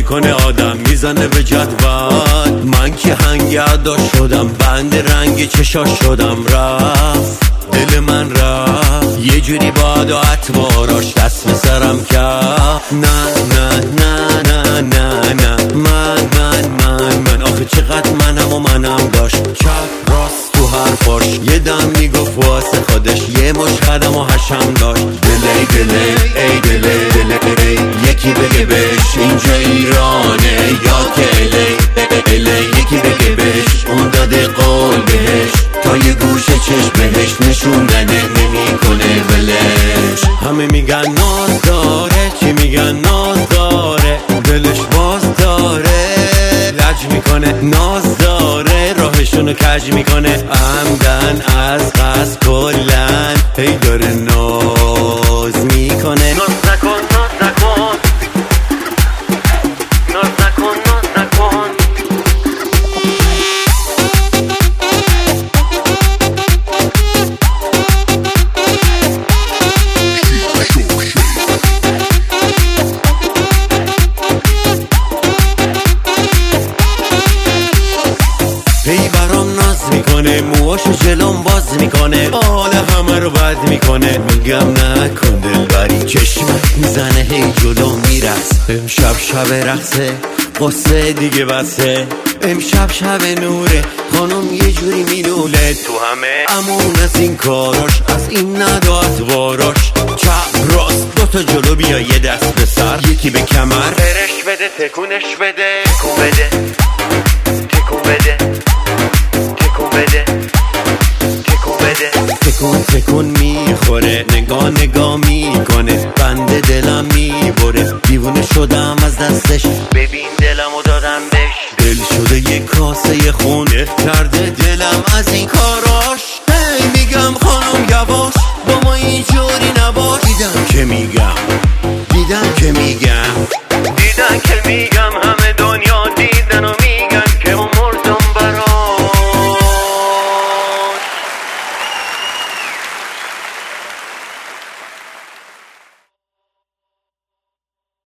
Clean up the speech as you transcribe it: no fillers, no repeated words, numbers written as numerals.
میکنه آدم میزنه به جدول. من که هنگردا شدم بند رنگ چشاش شدم، رفت دل من رفت یه جوری باد و اطواراش دست به سرم کرد. نه نه نه نه نه نه من آخه چقدر منم و منم داشت، چپ راست تو حرفاش یه دم میگفت واسه خودش، یه مش خدم و حشم داشت. دلی دلی ای دلی دلی یکی بگه بهش اینجا ایرانه یا کلی الی، یکی بگه بهش اون داده قول بهش تا یه گوشه چشم بهش نشون نده نمیکنه ولش. همه میگن ناز داره، چی میگن ناز داره، دلش باز داره لج میکنه، ناز داره راهشونو کج میکنه، عمدن از قصد کلن هی داره ناز میکنه. ناز نکن ناز نکن ناز نکن ناز نکن. هی برام ناز میکنه، موهاشو جلوم باز میکنه، حال همه رو بد میکنه. میگم نکن دلبری، چشمت میزنه هی جلو میرس. امشب شب رقصه قصه دیگه بسه، امشب شب نوره خانم یه جوری مینوله تو همه امون از این کاراش، از این نداد واراش. چپ راست دوتا جلو بیا یه دست به سر، یکی به کمر فرش بده تکونش بده تکون بده تکون بده تکون بده تکون بده. تکون تکون میخوره، نگاه نگاه میکنه، بنده دلم میبره، دیوونه شدم از دستش، ببین دلمو دادم بهش. دل شده یه کاسه خون کرده دلم از این کاراش. هی میگم خانم یواش با ما اینجوری نباش، دیدم که میگم